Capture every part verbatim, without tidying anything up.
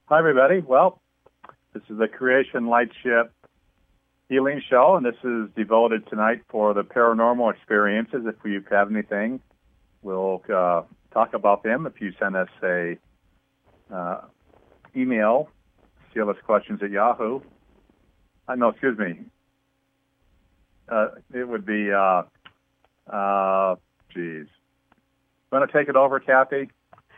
Hi, everybody. Well, this is the Creation Lightship Healing Show, and this is devoted tonight for the paranormal experiences. If you have anything, we'll uh, talk about them. If you send us a uh, email, C L S questions at Yahoo. Uh, no, excuse me. Uh, it would be, uh, uh, geez. Want to take it over, Kathy?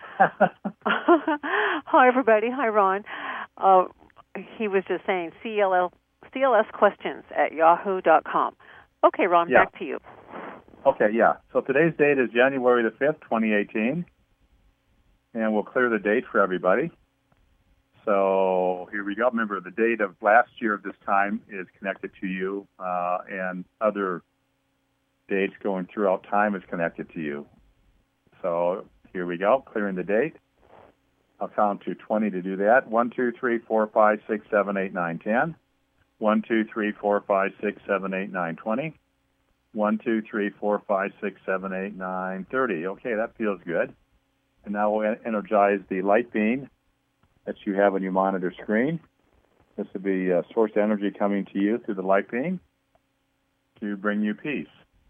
Hi, everybody. Hi, Ron. Uh, he was just saying C L L, C L S questions at yahoo dot com. Okay, Ron, yeah. back to you. Okay, yeah. So today's date is January the fifth, twenty eighteen, and we'll clear the date for everybody. So here we go. Remember, the date of last year at this time is connected to you, uh, and other dates going throughout time is connected to you. So here we go, clearing the date. I'll count to twenty to do that. One, two, three, four, five, six, seven, eight, nine, ten. One, two, three, four, five, six, seven, eight, nine, twenty. One, two, three, four, five, six, seven, eight, nine, thirty. Okay, that feels good. And now we'll energize the light beam that you have on your monitor screen. This will be a source energy coming to you through the light beam to bring you peace.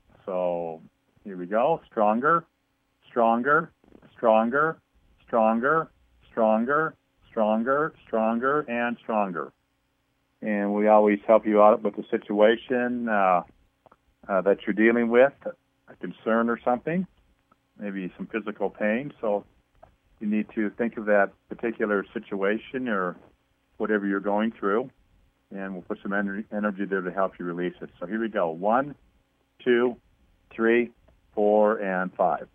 So here we go. Stronger, stronger, stronger, stronger, stronger, stronger, stronger, and stronger. And we always help you out with the situation uh, uh, that you're dealing with, a concern or something, maybe some physical pain. So you need to think of that particular situation or whatever you're going through, and we'll put some ener- energy there to help you release it. So here we go. One, two, three, four, and five.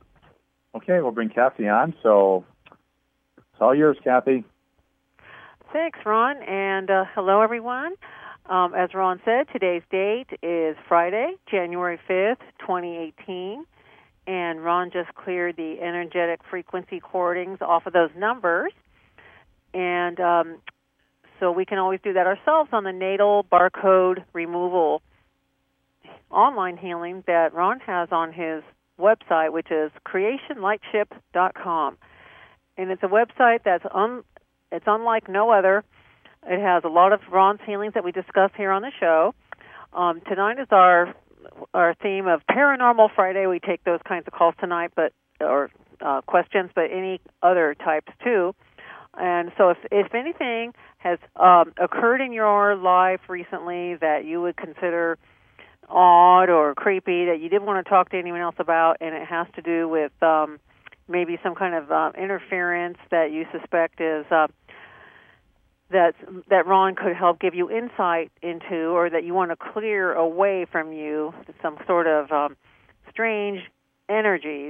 Okay, we'll bring Kathy on. So it's all yours, Kathy. Thanks, Ron, and uh, hello, everyone. Um, as Ron said, today's date is Friday, January fifth, twenty eighteen. And Ron just cleared the energetic frequency cordings off of those numbers. And um, so we can always do that ourselves on the natal barcode removal online healing that Ron has on his website, which is creation lightship dot com. And it's a website that's un- it's unlike no other. It has a lot of Ron's healings that we discuss here on the show. Um, tonight is our our theme of Paranormal Friday. We take those kinds of calls tonight, but or uh, questions, but any other types too. And so if, if anything has um, occurred in your life recently that you would consider odd or creepy, that you didn't want to talk to anyone else about, and it has to do with um, maybe some kind of uh, interference that you suspect is uh, that that Ron could help give you insight into, or that you want to clear away from you some sort of um, strange energies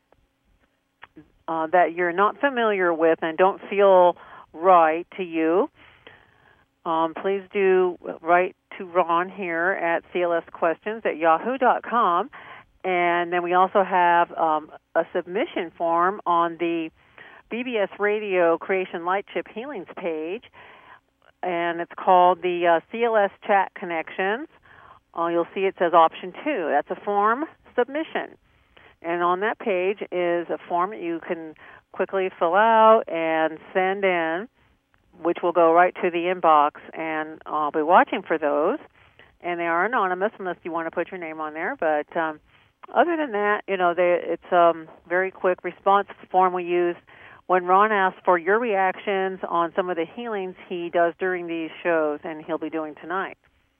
uh, that you're not familiar with and don't feel right to you, um, please do write to Ron here at C L S questions at yahoo dot com. And then we also have um, a submission form on the B B S Radio Creation Lightship Healings page, and it's called the uh, C L S Chat Connections. Uh, you'll see it says option two. That's a form submission. And on that page is a form that you can quickly fill out and send in, which will go right to the inbox, and I'll be watching for those. And they are anonymous unless you want to put your name on there. But um, other than that, you know, they, it's a um, very quick response form we use when Ron asks for your reactions on some of the healings he does during these shows, and he'll be doing tonight.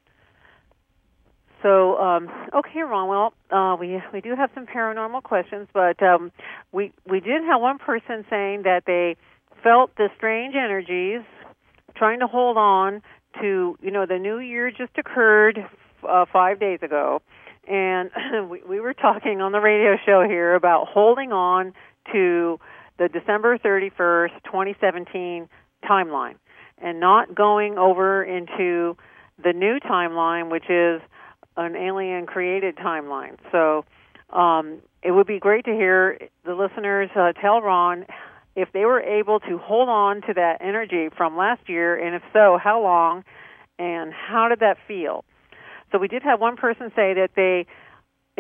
So, um, okay, Ron, well, uh, we we do have some paranormal questions, but um, we, we did have one person saying that they felt the strange energies, trying to hold on to, you know, the new year just occurred uh, five days ago, and we, we were talking on the radio show here about holding on to the December thirty-first, twenty seventeen timeline and not going over into the new timeline, which is an alien-created timeline. So um, it would be great to hear the listeners uh, tell Ron if they were able to hold on to that energy from last year, and if so, how long, and how did that feel? So we did have one person say that they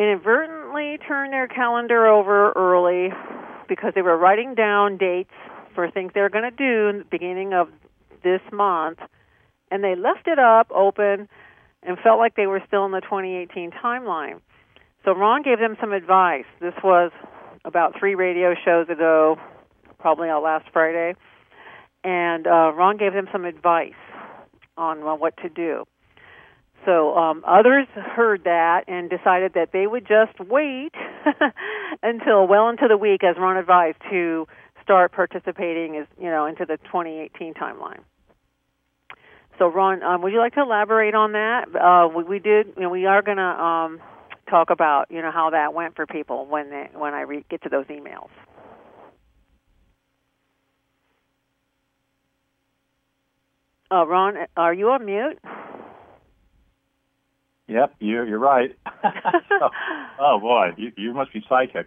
inadvertently turned their calendar over early because they were writing down dates for things they're going to do in the beginning of this month, and they left it up open and felt like they were still in the twenty eighteen timeline. So Ron gave them some advice. This was about three radio shows ago, probably on last Friday, and uh, Ron gave them some advice on uh, what to do. So um, others heard that and decided that they would just wait until well into the week, as Ron advised, to start participating, as you know, into the twenty eighteen timeline. So, Ron, um, would you like to elaborate on that? Uh, we, we did. You know, we are going to um, talk about, you know, how that went for people when they, when I re- get to those emails. Uh, Ron, are you on mute? Yep, you're you're right. so, oh boy, you, you must be psychic.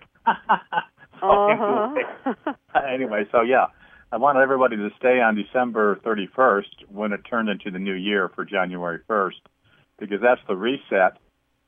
so, uh-huh. anyway, anyway, so yeah. I want everybody to stay on December thirty-first when it turned into the new year for January first, because that's the reset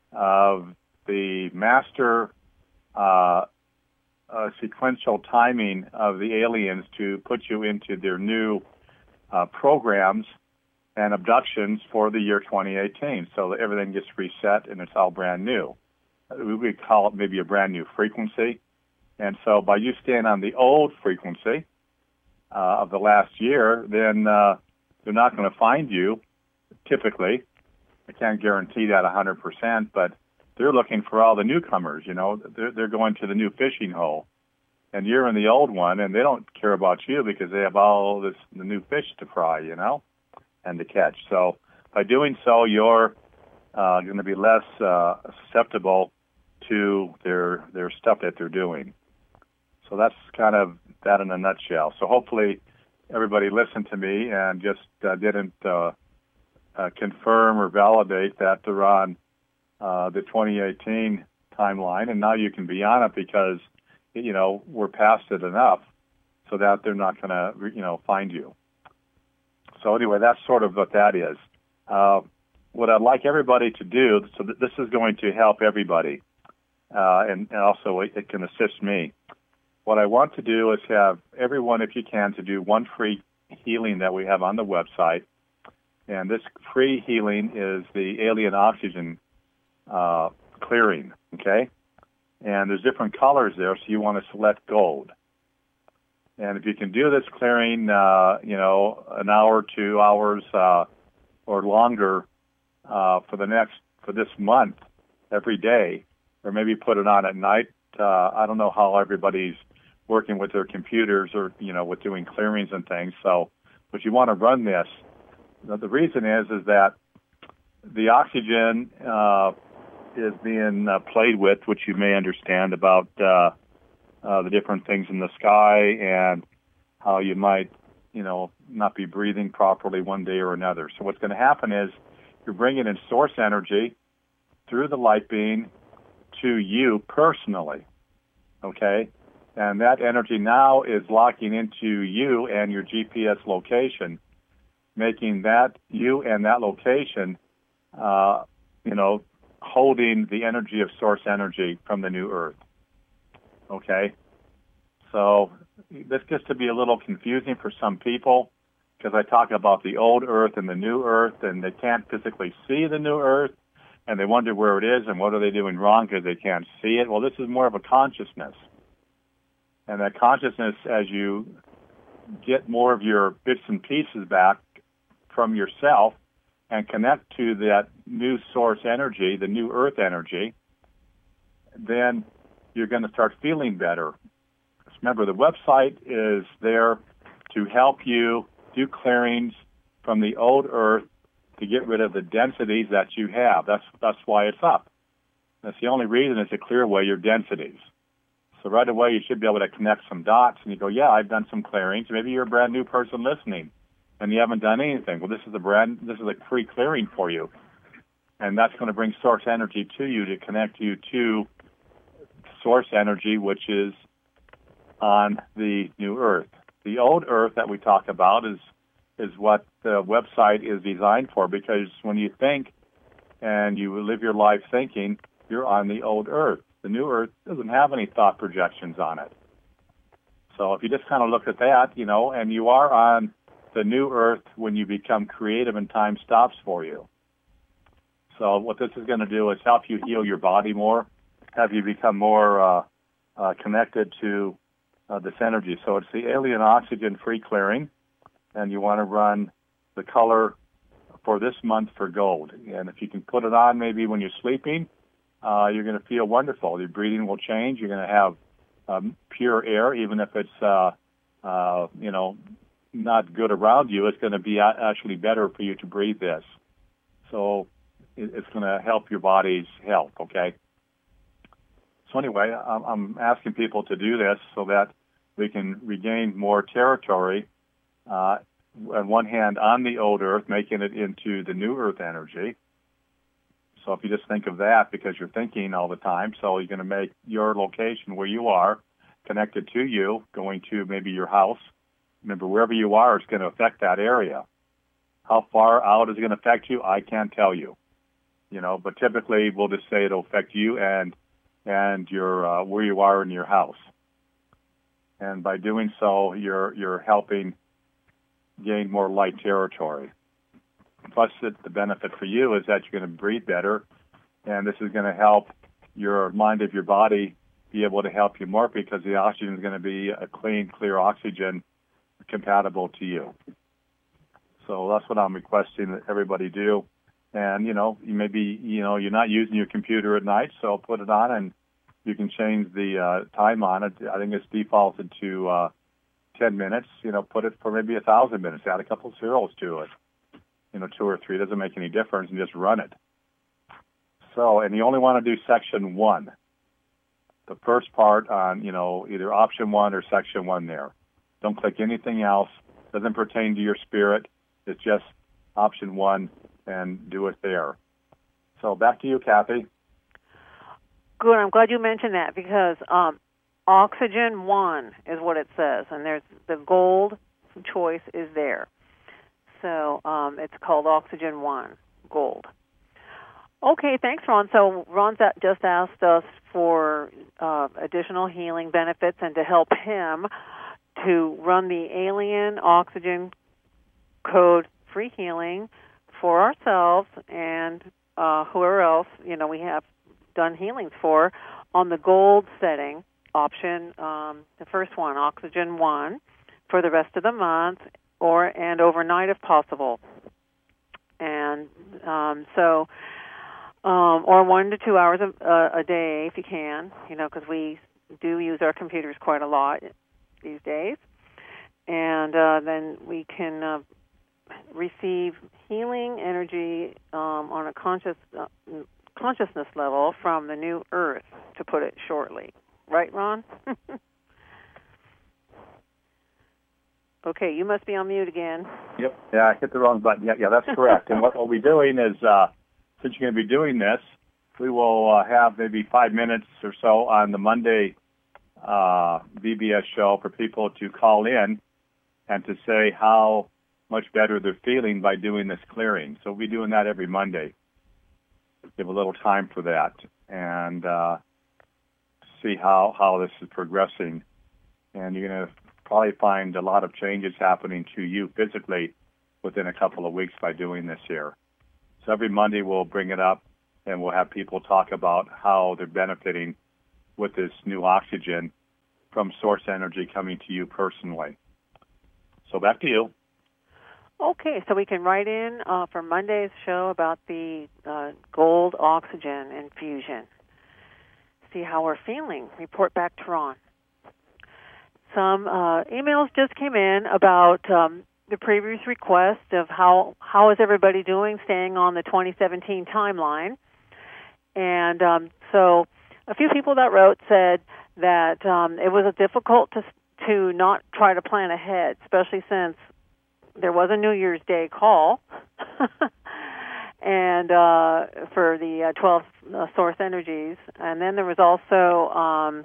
of the master uh, uh, sequential timing of the aliens to put you into their new uh, programs and abductions for the year twenty eighteen. So that everything gets reset and it's all brand new. We would call it maybe a brand new frequency. And so by you staying on the old frequency, Uh, of the last year, then uh, they're not going to find you, typically. I can't guarantee that one hundred percent, but they're looking for all the newcomers, you know. They're, they're going to the new fishing hole, and you're in the old one, and they don't care about you because they have all this the new fish to fry, you know, and to catch. So by doing so, you're uh, going to be less uh, susceptible to their their stuff that they're doing. So that's kind of that in a nutshell. So hopefully everybody listened to me and just uh, didn't uh, uh, confirm or validate that they're on uh, the twenty eighteen timeline, and now you can be on it because, you know, we're past it enough so that they're not going to, you know, find you. So anyway, that's sort of what that is. Uh, what I'd like everybody to do, so that this is going to help everybody, uh, and, and also it, it can assist me. What I want to do is have everyone, if you can, to do one free healing that we have on the website. And this free healing is the alien oxygen uh, clearing, okay? And there's different colors there, so you want to select gold. And if you can do this clearing, uh, you know, an hour, two hours, uh, or longer uh, for the next, for this month, every day, or maybe put it on at night. Uh, I don't know how everybody's working with their computers or, you know, with doing clearings and things. So, but you want to run this. The reason is, is that the oxygen uh, is being uh, played with, which you may understand about uh, uh, the different things in the sky and how you might, you know, not be breathing properly one day or another. So what's going to happen is you're bringing in source energy through the light beam to you personally, okay? And that energy now is locking into you and your G P S location, making that you and that location, uh, you know, holding the energy of source energy from the new Earth. Okay? So this gets to be a little confusing for some people because I talk about the old Earth and the new Earth, and they can't physically see the new Earth, and they wonder where it is and what are they doing wrong because they can't see it. Well, this is more of a consciousness. And that consciousness, as you get more of your bits and pieces back from yourself and connect to that new source energy, the new earth energy, then you're going to start feeling better. Remember, the website is there to help you do clearings from the old earth to get rid of the densities that you have. That's, that's why it's up. That's the only reason is to clear away your densities. So right away, you should be able to connect some dots, and you go, yeah, I've done some clearings. Maybe you're a brand new person listening, and you haven't done anything. Well, this is a brand, this is a free clearing for you, and that's going to bring source energy to you to connect you to source energy, which is on the new Earth. The old Earth that we talk about is is what the website is designed for, because when you think and you live your life thinking, you're on the old Earth. The new Earth doesn't have any thought projections on it. So if you just kind of look at that, you know, and you are on the new earth when you become creative and time stops for you. So what this is going to do is help you heal your body more, have you become more uh, uh, connected to uh, this energy. So it's the alien oxygen free clearing, and you want to run the color for this month for gold. And if you can put it on maybe when you're sleeping, uh, you're going to feel wonderful. Your breathing will change. You're going to have um, pure air, even if it's, uh, uh, you know, not good around you. It's going to be actually better for you to breathe this. So it's going to help your body's health, okay? So anyway, I'm asking people to do this so that we can regain more territory, uh, on one hand, on the old earth, making it into the new earth energy. So if you just think of that, because you're thinking all the time, so you're going to make your location where you are connected to you, going to maybe your house. Remember, wherever you are, it's going to affect that area. How far out is it going to affect you? I can't tell you. You know, but typically we'll just say it'll affect you and and your uh, where you are in your house. And by doing so, you're you're helping gain more light territory. Plus, it, the benefit for you is that you're going to breathe better, and this is going to help your mind of your body be able to help you more because the oxygen is going to be a clean, clear oxygen compatible to you. So that's what I'm requesting that everybody do. And, you know, you maybe, you know, you're not using your computer at night, so put it on and you can change the uh, time on it. I think it's defaulted to uh, ten minutes. You know, put it for maybe one thousand minutes. Add a couple of zeros to it. You know, two or three. Doesn't make any difference, and just run it. So, and you only want to do section one. The first part on, you know, either option one or section one there. Don't click anything else. Doesn't pertain to your spirit. It's just option one, and do it there. So back to you, Kathy. Good. I'm glad you mentioned that because um, oxygen one is what it says, and there's the gold choice is there. So um, it's called oxygen one, gold. Okay, thanks, Ron. So Ron just asked us for uh, additional healing benefits and to help him to run the alien oxygen code free healing for ourselves and uh, whoever else, you know, we have done healings for on the gold setting option, um, the first one, oxygen one, for the rest of the month or and overnight if possible. And um, so, um, or one to two hours a, uh, a day if you can, you know, because we do use our computers quite a lot these days. And uh, then we can uh, receive healing energy um, on a conscious uh, consciousness level from the new earth, to put it shortly. Right, Ron? Okay, you must be on mute again. Yep. Yeah, I hit the wrong button. Yeah, yeah, that's correct. And what we'll be doing is, uh, since you're going to be doing this, we will uh, have maybe five minutes or so on the Monday uh, V B S show for people to call in and to say how much better they're feeling by doing this clearing. So we'll be doing that every Monday. Give a little time for that and uh, see how, how this is progressing. And you're going to probably find a lot of changes happening to you physically within a couple of weeks by doing this here. So every Monday we'll bring it up and we'll have people talk about how they're benefiting with this new oxygen from source energy coming to you personally. So back to you. Okay, so we can write in uh, for Monday's show about the uh, gold oxygen infusion. See how we're feeling. Report back to Ron. Some uh, emails just came in about um, the previous request of how how is everybody doing, staying on the twenty seventeen timeline. And um, so a few people that wrote said that um, it was difficult to to not try to plan ahead, especially since there was a New Year's Day call, and uh, for the uh, twelve uh, source energies, and then there was also um,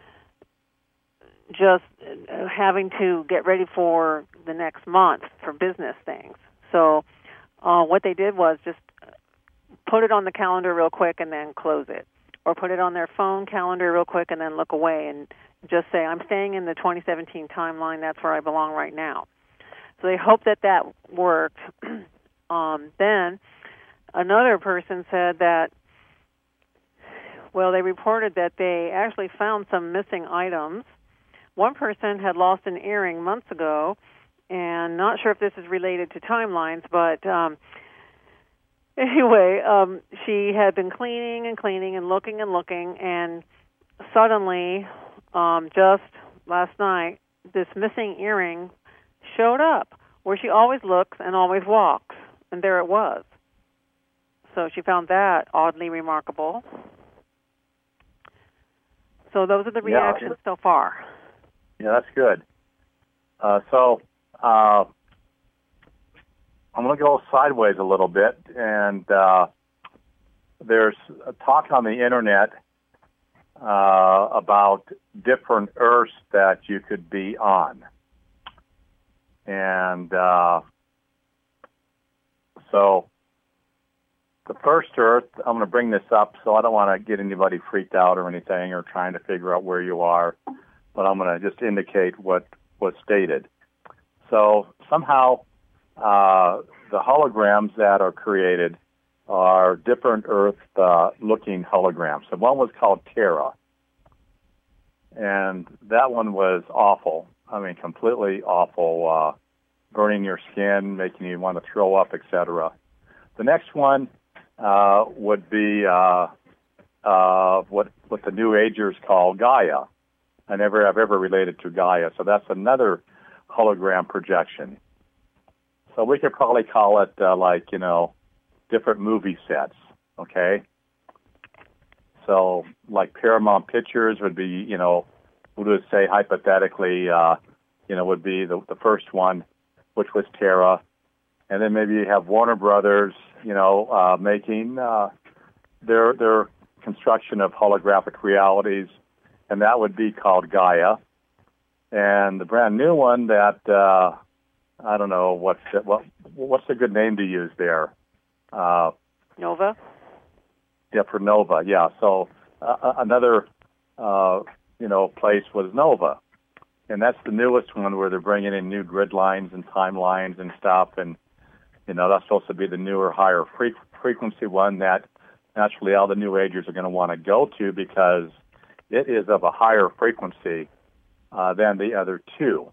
just having to get ready for the next month for business things. So uh, what they did was just put it on the calendar real quick and then close it, or put it on their phone calendar real quick and then look away and just say, I'm staying in the twenty seventeen timeline, that's where I belong right now. So they hope that that worked. um, then another person said that, well, they reported that they actually found some missing items. One person had lost an earring months ago, and not sure if this is related to timelines, but um, anyway, um, she had been cleaning and cleaning and looking and looking, and suddenly, um, just last night, this missing earring showed up where she always looks and always walks, and there it was. So she found that oddly remarkable. So those are the reactions yeah. so far. Yeah, that's good. Uh, so uh, I'm going to go sideways a little bit, and uh, there's a talk on the internet uh, about different Earths that you could be on. And uh, so the first Earth, I'm going to bring this up, so I don't want to get anybody freaked out or anything or trying to figure out where you are, but I'm going to just indicate what was stated. So somehow uh, the holograms that are created are different Earth-looking uh, holograms. So one was called Terra, and that one was awful. I mean, completely awful, uh, burning your skin, making you want to throw up, et cetera. The next one uh, would be uh, uh, what what the New Agers call Gaia. I never have ever related to Gaia, so that's another hologram projection. So we could probably call it uh, like, you know, different movie sets, okay? So like Paramount Pictures would be, you know, we would say hypothetically, uh, you know, would be the, the first one, which was Terra. And then maybe you have Warner Brothers, you know, uh, making uh, their their construction of holographic realities, and that would be called Gaia. And the brand new one that, uh, I don't know, what's the, what, what's a good name to use there? Uh, Nova? Yeah, for Nova, yeah. So uh, another, uh, you know, place was Nova. And that's the newest one where they're bringing in new grid lines and timelines and stuff. And, you know, that's supposed to be the newer, higher fre- frequency one that naturally all the New Agers are going to want to go to because it is of a higher frequency uh, than the other two.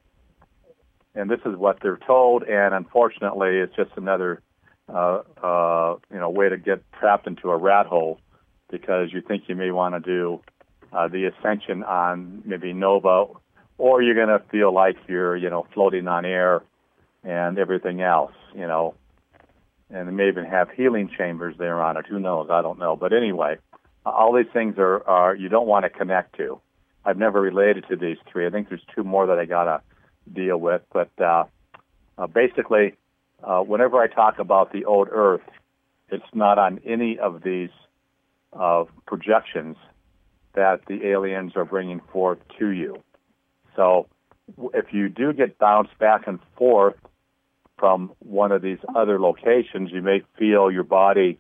And this is what they're told, and unfortunately, it's just another, uh, uh, you know, way to get trapped into a rat hole because you think you may want to do uh, the ascension on maybe Nova, or you're going to feel like you're, you know, floating on air and everything else, you know, and they may even have healing chambers there on it. Who knows? I don't know. But anyway, all these things are, are you don't want to connect to. I've never related to these three. I think there's two more that I got to deal with. But uh, uh, basically, uh, whenever I talk about the old Earth, it's not on any of these uh, projections that the aliens are bringing forth to you. So if you do get bounced back and forth from one of these other locations, you may feel your body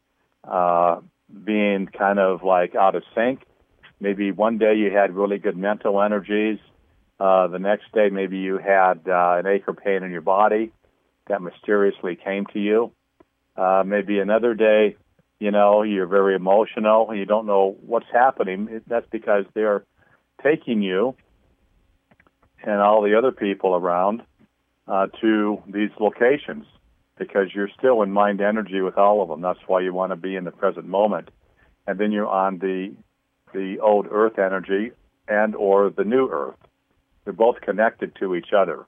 uh, being kind of like out of sync. Maybe one day you had really good mental energies. Uh, the next day maybe you had uh, an ache or pain in your body that mysteriously came to you. Uh, maybe another day, you know, you're very emotional and you don't know what's happening. That's because they're taking you and all the other people around uh, to these locations because you're still in mind energy with all of them. That's why you want to be in the present moment. And then you're on the the old Earth energy and or the new Earth. They're both connected to each other.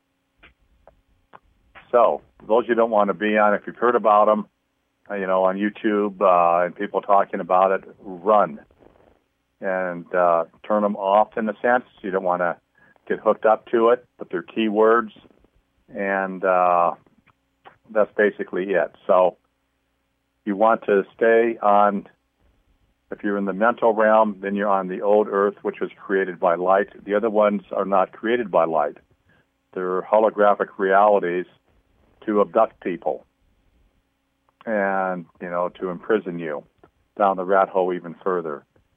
So those you don't want to be on, if you've heard about them, uh, you know, on YouTube uh, and people talking about it, run and uh, turn them off in a sense. You don't want to get hooked up to it, but they're keywords, and uh, that's basically it. So you want to stay on, if you're in the mental realm, then you're on the old Earth, which was created by light. The other ones are not created by light. They're holographic realities to abduct people and, you know, to imprison you down the rat hole even further.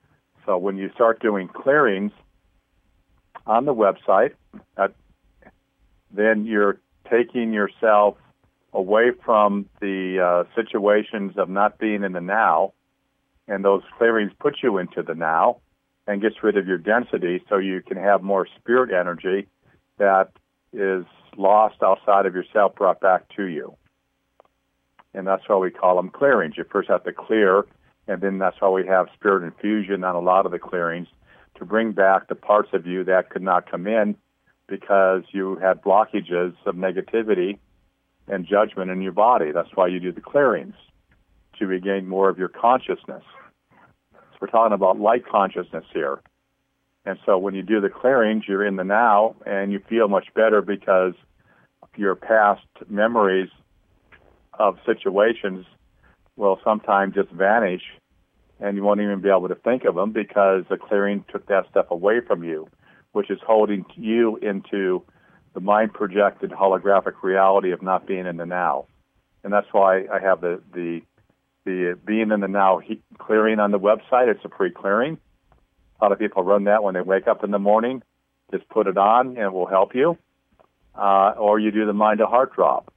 So when you start doing clearings on the website, uh, then you're taking yourself away from the uh, situations of not being in the now, and those clearings put you into the now and gets rid of your density so you can have more spirit energy that is lost outside of yourself brought back to you. And that's why we call them clearings. You first have to clear, and then that's why we have spirit infusion on a lot of the clearings to bring back the parts of you that could not come in because you had blockages of negativity and judgment in your body. That's why you do the clearings, to regain more of your consciousness. So we're talking about light consciousness here. And so when you do the clearings, you're in the now, and you feel much better because your past memories of situations will sometimes just vanish, and you won't even be able to think of them because the clearing took that stuff away from you, which is holding you into the mind-projected holographic reality of not being in the now. And that's why I have the, the, the being in the now clearing on the website. It's a free clearing. A lot of people run that when they wake up in the morning. Just put it on, and it will help you. Uh, or you do the mind-to-heart drop.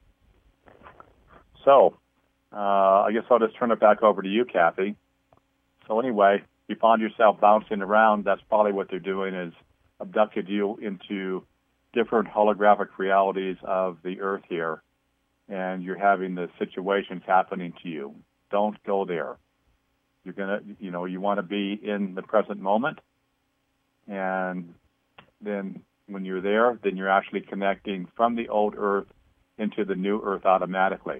So uh, I guess I'll just turn it back over to you, Kathy. So anyway, you found yourself bouncing around. That's probably what they're doing, is abducted you into different holographic realities of the earth here, and you're having the situations happening to you. Don't go there. You're gonna, you know, you want to be in the present moment, and then when you're there, then you're actually connecting from the old earth into the new earth automatically.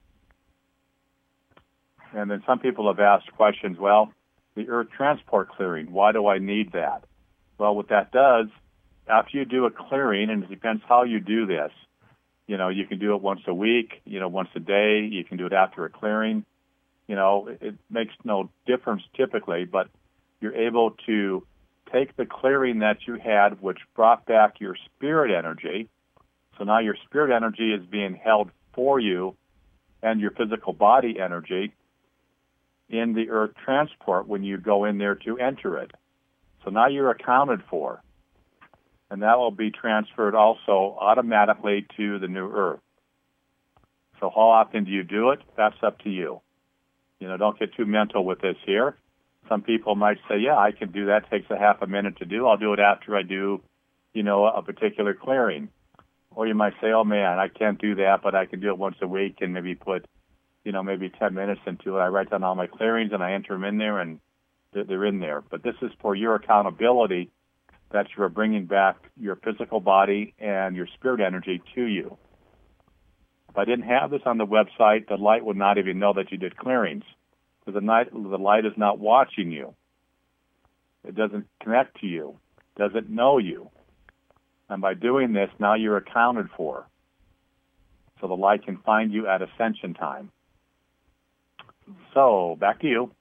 And then some people have asked questions, well, the earth transport clearing, why do I need that? Well, what that does, after you do a clearing, and it depends how you do this, you know, you can do it once a week, you know, once a day, you can do it after a clearing. You know, it, it makes no difference typically, but you're able to take the clearing that you had, which brought back your spirit energy. So now your spirit energy is being held for you, and your physical body energy in the earth transport when you go in there to enter it. So now you're accounted for, and that will be transferred also automatically to the new earth. So how often do you do it? That's up to you. You know, don't get too mental with this here. Some people might say, yeah, I can do that. It takes a half a minute to do. I'll do it after I do, you know, a particular clearing. Or you might say, oh, man, I can't do that, but I can do it once a week and maybe put, you know, maybe ten minutes into it. I write down all my clearings and I enter them in there, and they're in there. But this is for your accountability, that you're bringing back your physical body and your spirit energy to you. If I didn't have this on the website, the light would not even know that you did clearings, because the, night, the light is not watching you. It doesn't connect to you, doesn't know you. And by doing this, now you're accounted for. So the light can find you at ascension time. So, back to you.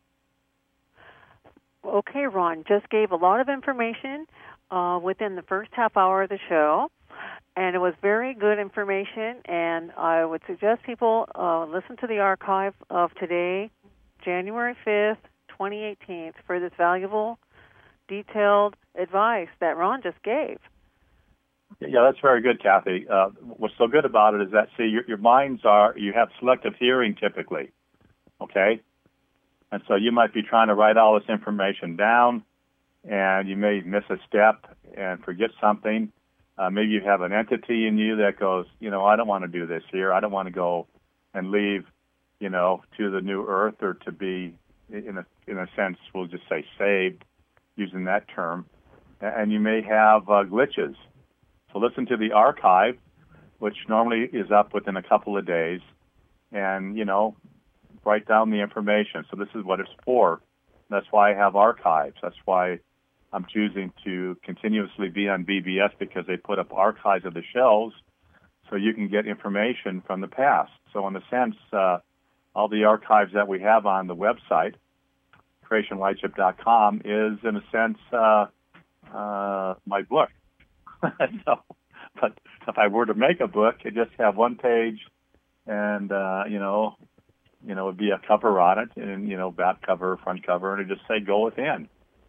Okay, Ron, just gave a lot of information uh, within the first half hour of the show, and it was very good information, and I would suggest people uh, listen to the archive of today, January fifth, twenty eighteen, for this valuable, detailed advice that Ron just gave. Yeah, that's very good, Kathy. Uh, what's so good about it is that, see, your, your minds are, you have selective hearing typically, okay? And so you might be trying to write all this information down, and you may miss a step and forget something. Uh, maybe you have an entity in you that goes, you know, I don't want to do this here. I don't want to go and leave, you know, to the new earth, or to be, in a in a sense, we'll just say saved, using that term. And you may have uh, glitches. So listen to the archive, which normally is up within a couple of days, and, you know, write down the information. So this is what it's for. That's why I have archives. That's why I'm choosing to continuously be on B B S, because they put up archives of the shelves so you can get information from the past. So in a sense, uh, all the archives that we have on the website, creation lightship dot com, is in a sense uh, uh, my book. So, but if I were to make a book, it'd just have one page, and uh, you know, you know, it'd be a cover on it, and you know, back cover, front cover, and it'd just say "Go Within."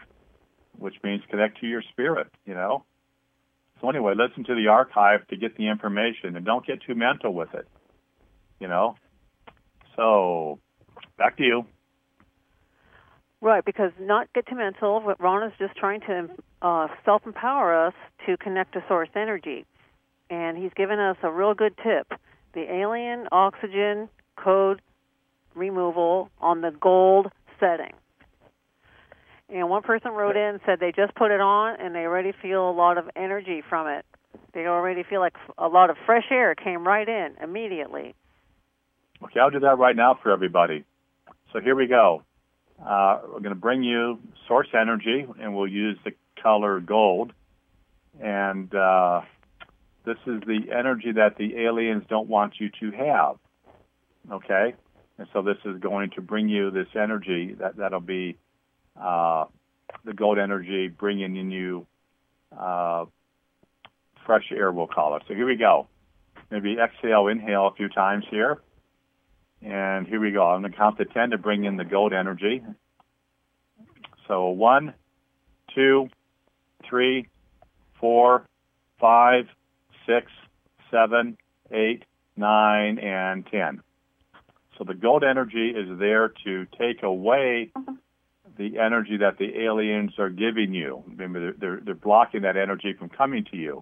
which means connect to your spirit, you know. So anyway, listen to the archive to get the information, and don't get too mental with it, you know. So back to you. Right, because not get too mental. What Ron is just trying to uh, self-empower us to connect to source energy. And he's given us a real good tip. The alien oxygen code removal on the gold setting. And one person wrote in and said they just put it on and they already feel a lot of energy from it. They already feel like a lot of fresh air came right in immediately. Okay, I'll do that right now for everybody. So here we go. Uh, we're going to bring you source energy, and we'll use the color gold. And uh, this is the energy that the aliens don't want you to have. Okay? And so this is going to bring you this energy. That, that'll be uh, the gold energy bringing in you uh, fresh air, we'll call it. So here we go. Maybe exhale, inhale a few times here. And here we go. I'm going to count to ten to bring in the gold energy. So one, two, three, four, five, six, seven, eight, nine, and ten. So the gold energy is there to take away the energy that the aliens are giving you. Remember, they're, they're blocking that energy from coming to you.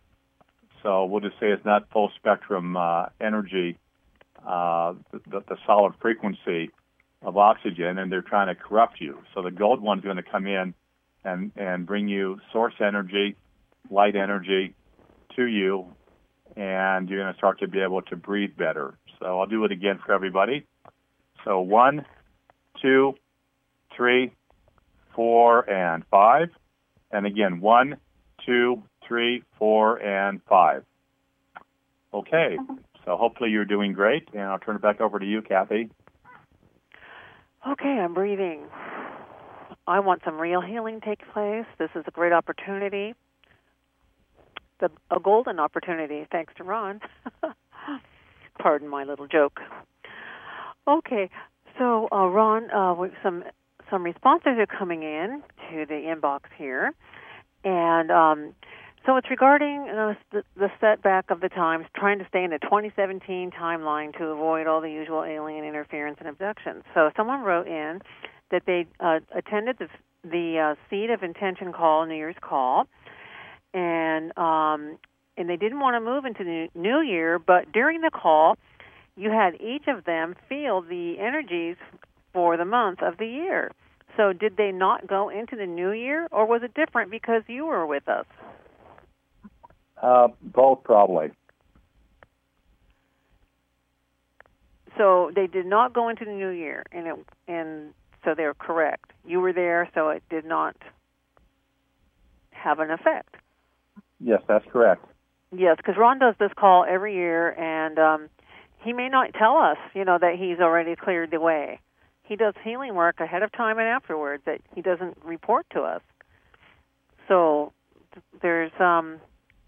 So we'll just say it's not full spectrum uh, energy. Uh, the, the solid frequency of oxygen, and they're trying to corrupt you. So the gold one's going to come in and, and bring you source energy, light energy to you, and you're going to start to be able to breathe better. So I'll do it again for everybody. So one, two, three, four, and five. And again, one, two, three, four, and five. Okay. So hopefully you're doing great, and I'll turn it back over to you, Kathy. Okay, I'm breathing. I want some real healing to take place. This is a great opportunity, the, a golden opportunity, thanks to Ron. Pardon my little joke. Okay, so uh, Ron, uh, with some some responses are coming in to the inbox here, and um, so it's regarding uh, the, the setback of the times, trying to stay in the twenty seventeen timeline to avoid all the usual alien interference and abductions. So someone wrote in that they uh, attended the, the uh, Seed of Intention call, New Year's call, and um, and they didn't want to move into the new year, but during the call, you had each of them feel the energies for the month of the year. So did they not go into the new year, or was it different because you were with us? Uh, both, probably. So they did not go into the new year, and it, and so they're correct. You were there, so it did not have an effect. Yes, that's correct. Yes, because Ron does this call every year, and um, he may not tell us, you know, that he's already cleared the way. He does healing work ahead of time and afterwards that he doesn't report to us. So there's um.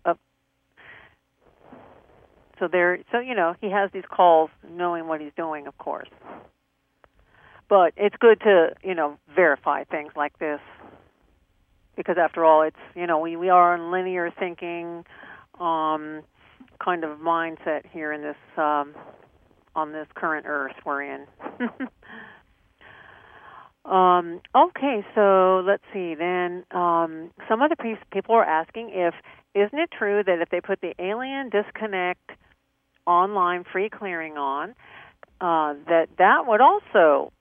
So there, so you know, he has these calls, knowing what he's doing, of course. But it's good to, you know, verify things like this, because after all, it's, you know, we, we are in linear thinking, um, kind of mindset here in this um, on this current Earth we're in. um, okay, so let's see. Then um, some other pe- people are asking if isn't it true that if they put the alien disconnect online free clearing on, uh, that that would also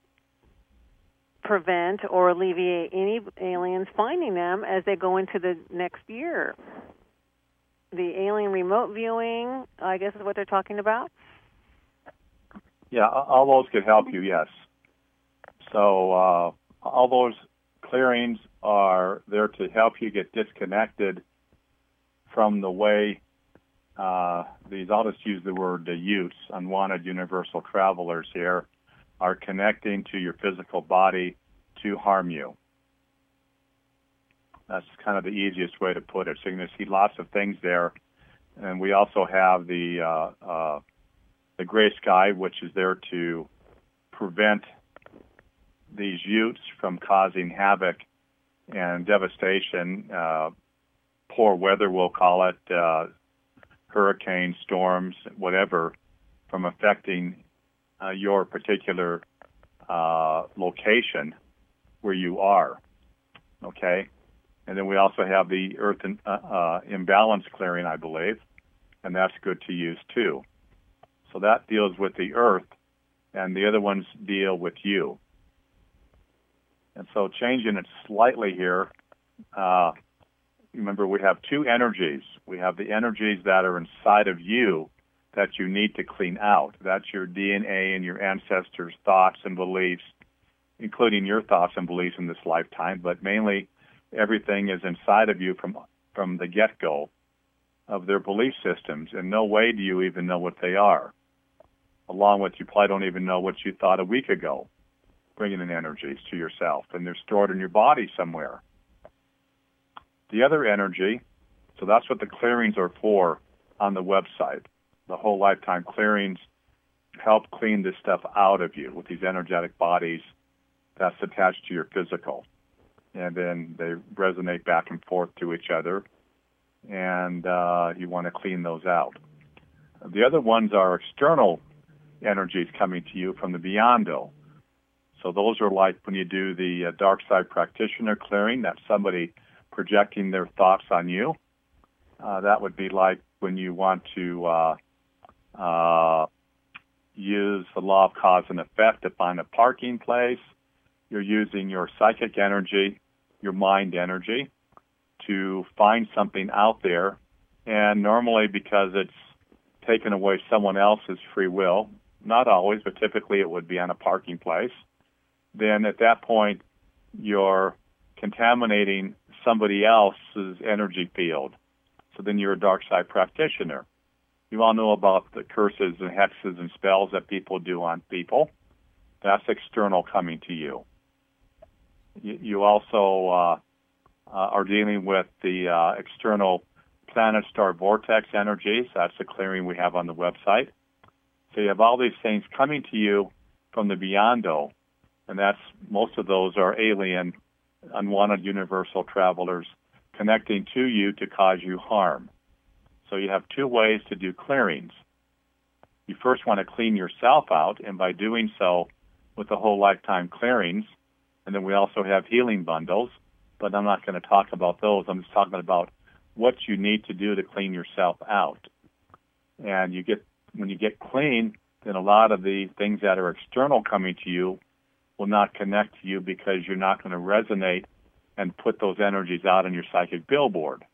prevent or alleviate any aliens finding them as they go into the next year. The alien remote viewing, I guess, is what they're talking about? Yeah, all those could help you, yes. So uh, all those clearings are there to help you get disconnected from the way uh, these, I'll just use the word the Utes, unwanted universal travelers here, are connecting to your physical body to harm you. That's kind of the easiest way to put it. So you're going to see lots of things there. And we also have the uh, uh, the gray sky, which is there to prevent these Utes from causing havoc and devastation, uh, poor weather, we'll call it, uh, hurricanes, storms, whatever, from affecting uh, your particular uh, location where you are, okay? And then we also have the earth in, uh, uh, imbalance clearing, I believe, and that's good to use too. So that deals with the earth, and the other ones deal with you. And so changing it slightly here, uh, remember we have two energies. We have the energies that are inside of you that you need to clean out. That's your D N A and your ancestors' thoughts and beliefs, including your thoughts and beliefs in this lifetime, but mainly everything is inside of you from from the get-go of their belief systems. In no way do you even know what they are. Along with you probably don't even know what you thought a week ago, bringing in energies to yourself, and they're stored in your body somewhere. The other energy, so that's what the clearings are for on the website. The whole lifetime clearings help clean this stuff out of you with these energetic bodies that's attached to your physical. And then they resonate back and forth to each other, and uh, you want to clean those out. The other ones are external energies coming to you from the Beyond-O. So those are like when you do the uh, dark side practitioner clearing, that's somebody projecting their thoughts on you. Uh, that would be like when you want to uh, uh, use the law of cause and effect to find a parking place. You're using your psychic energy, your mind energy, to find something out there. And normally because it's taken away someone else's free will, not always, but typically it would be on a parking place, then at that point you're contaminating somebody else's energy field. So then you're a dark side practitioner. You all know about the curses and hexes and spells that people do on people. That's external coming to you. You, you also uh, uh, are dealing with the uh, external planet star vortex energies. That's the clearing we have on the website. So you have all these things coming to you from the Beyond-O, and that's most of those are alien, unwanted universal travelers connecting to you to cause you harm. So you have two ways to do clearings. You first want to clean yourself out, and by doing so with the whole lifetime clearings, and then we also have healing bundles, but I'm not going to talk about those. I'm just talking about what you need to do to clean yourself out. And you get when you get clean, then a lot of the things that are external coming to you will not connect to you because you're not going to resonate and put those energies out on your psychic billboard.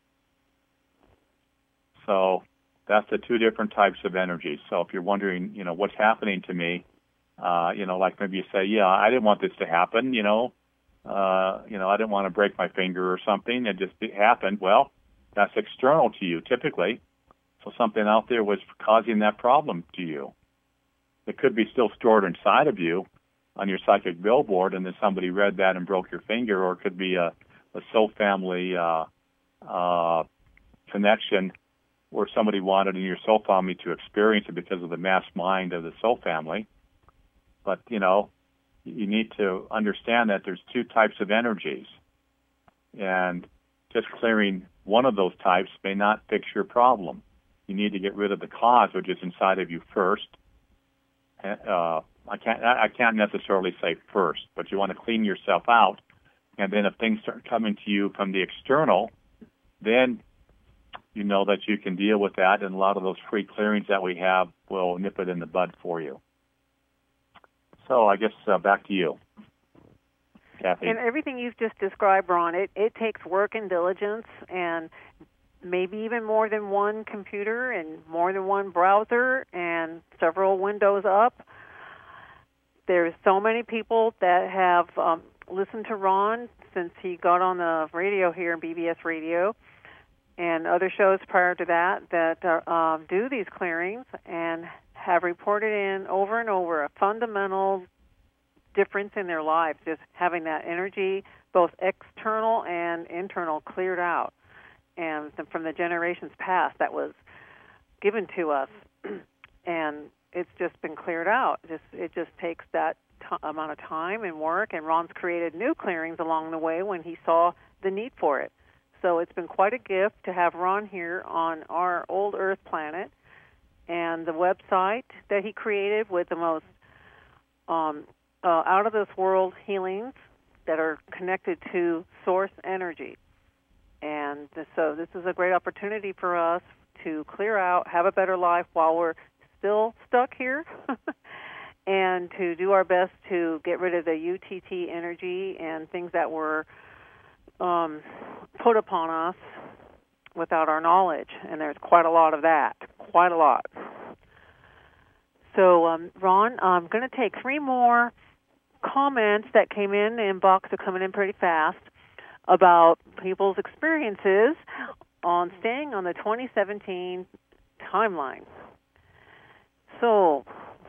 So that's the two different types of energies. So if you're wondering, you know, what's happening to me, uh, you know, like maybe you say, yeah, I didn't want this to happen, you know, uh, you know, I didn't want to break my finger or something. It just it happened. Well, that's external to you typically. So something out there was causing that problem to you. It could be still stored inside of you on your psychic billboard, and then somebody read that and broke your finger, or it could be a, a soul family uh, uh, connection where somebody wanted in your soul family to experience it because of the mass mind of the soul family. But, you know, you need to understand that there's two types of energies, and just clearing one of those types may not fix your problem. You need to get rid of the cause, which is inside of you first. Uh, I can't I can't necessarily say first, but you want to clean yourself out. And then if things start coming to you from the external, then you know that you can deal with that, and a lot of those free clearings that we have will nip it in the bud for you. So I guess uh, back to you, Kathy. And everything you've just described, Ron, it, it takes work and diligence, and maybe even more than one computer and more than one browser and several windows up. There's so many people that have um, listened to Ron since he got on the radio here in B B S Radio and other shows prior to that that uh, um, do these clearings and have reported in over and over a fundamental difference in their lives, just having that energy, both external and internal, cleared out. And from the generations past, that was given to us, and it's just been cleared out. Just it just takes that t- amount of time and work, and Ron's created new clearings along the way when he saw the need for it. So it's been quite a gift to have Ron here on our old Earth planet, and the website that he created with the most um, uh, out-of-this-world healings that are connected to source energy. And so this is a great opportunity for us to clear out, have a better life while we're still stuck here, and to do our best to get rid of the U T T energy and things that were um, put upon us without our knowledge. And there's quite a lot of that, quite a lot. So, um, Ron, I'm going to take three more comments that came in. The inbox are coming in pretty fast about people's experiences on staying on the twenty seventeen timeline. So,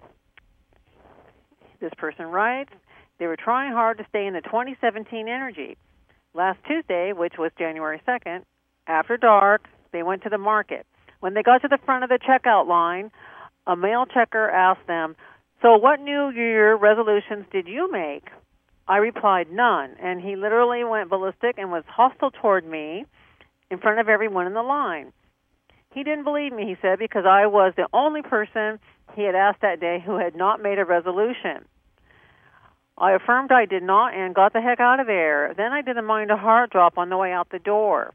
this person writes, they were trying hard to stay in the twenty seventeen energy. Last Tuesday, which was January second, after dark, they went to the market. When they got to the front of the checkout line, a male checker asked them, "So what New Year resolutions did you make?" I replied, "None," and he literally went ballistic and was hostile toward me in front of everyone in the line. He didn't believe me, he said, because I was the only person he had asked that day who had not made a resolution. I affirmed I did not and got the heck out of there. Then I did a mind to heart drop on the way out the door.